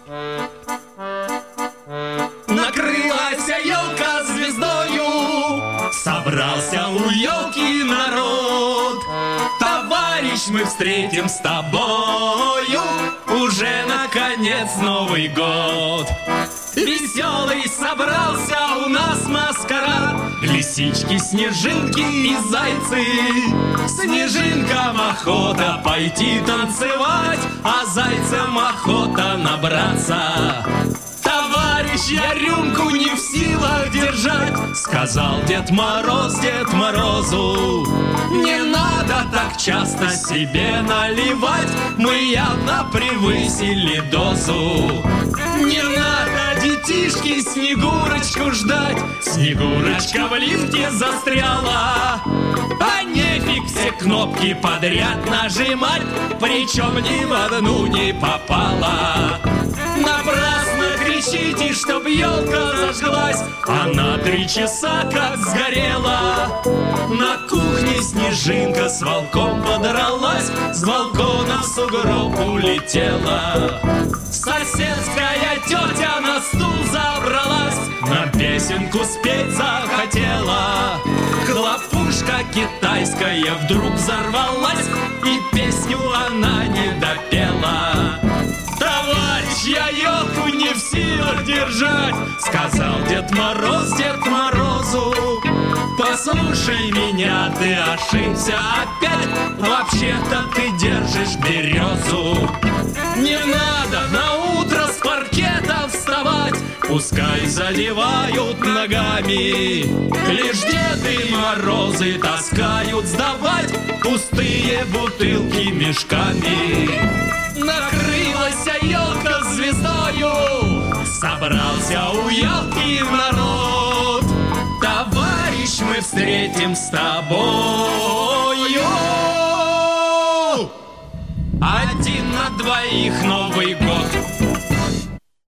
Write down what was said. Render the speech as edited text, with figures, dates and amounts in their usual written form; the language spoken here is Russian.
Накрылась елка звездою, собрался у елки народ. Товарищ, мы встретим с тобою уже наконец Новый год. Веселый собрался у нас маскарад, лисички, снежинки и зайцы. Снежинкам охота пойти танцевать, а зайцам охота набраться. Товарищ, я рюмку не в силах держать, сказал Дед Мороз Дед Морозу. Не надо так часто себе наливать, мы явно превысили дозу. Не надо, детишки, Снегурочку ждать, Снегурочка в лифте застряла. А нефиг все кнопки подряд нажимать, причем ни в одну не попала. Напрасно кричите, чтоб елка зажглась, она 3 часа как сгорела. На кухне Снежинка с волком подралась, с балкона в сугроб улетела. Соседская тетя на стул забралась, на песенку спеть захотела. Хлопушка китайская вдруг взорвалась, и песню она не допела. Товарищ, я елку не в силах держать, сказал Дед Мороз Дед Морозу. Послушай меня, ты ошибся опять, вообще-то ты держишь березу. Не надо на утро с паркета вставать, пускай задевают ногами. Лишь Деды Морозы таскают сдавать пустые бутылки мешками. Накрылась елка звездою, собрался у елки народ. Товарищ, мы встретим с тобою 1 на 2 Новый год.